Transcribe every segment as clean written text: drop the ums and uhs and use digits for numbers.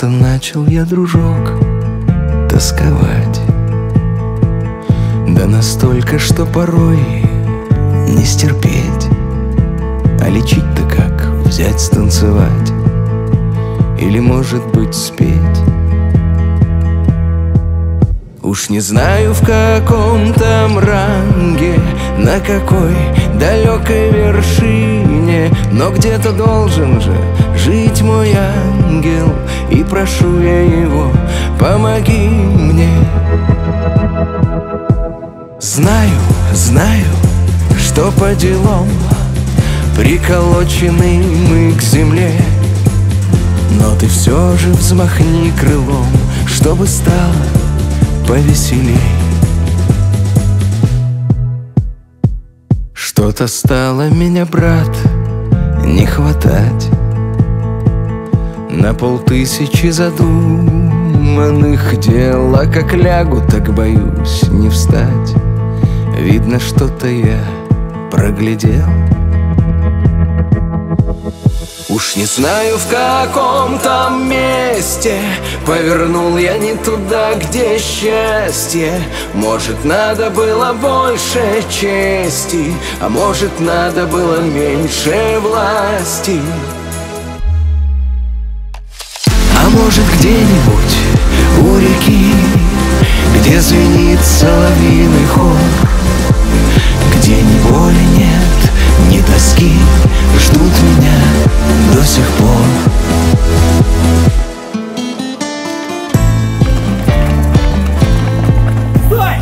Что-то начал я, дружок, тосковать. Да настолько, что порой не стерпеть. А лечить-то как? Взять, станцевать? Или, может быть, спеть? Уж не знаю, в каком там ранге, на какой далекой вершине, но где-то должен же жить мой ангел, и прошу я его, помоги мне. Знаю, что по делам приколочены мы к земле, но ты все же взмахни крылом, чтобы стало повеселей. Что-то стало меня, брат, не хватать на 5000 задуманных дел, а как лягу, так боюсь не встать. Видно, что-то я проглядел. Уж не знаю, в каком там месте повернул я не туда, где счастье. Может, надо было больше чести, а может, надо было меньше власти. А может, где-нибудь у реки, где звенит соловьиный хор, где ни боли нет, ни тоски, ждут меня до сих пор. Стой!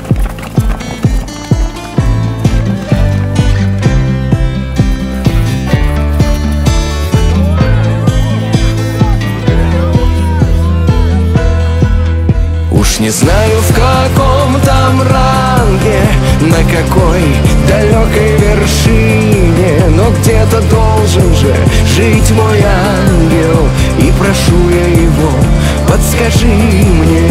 Уж не знаю, в каком там ранге, на какой далекой вершине, но где-то должен же жить мой ангел, и прошу я его, подскажи мне,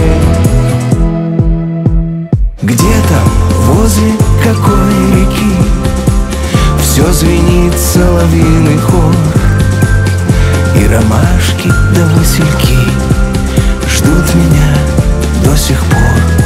где там, возле какой реки все звенит соловьиный хор, и ромашки да васильки ждут меня до сих пор.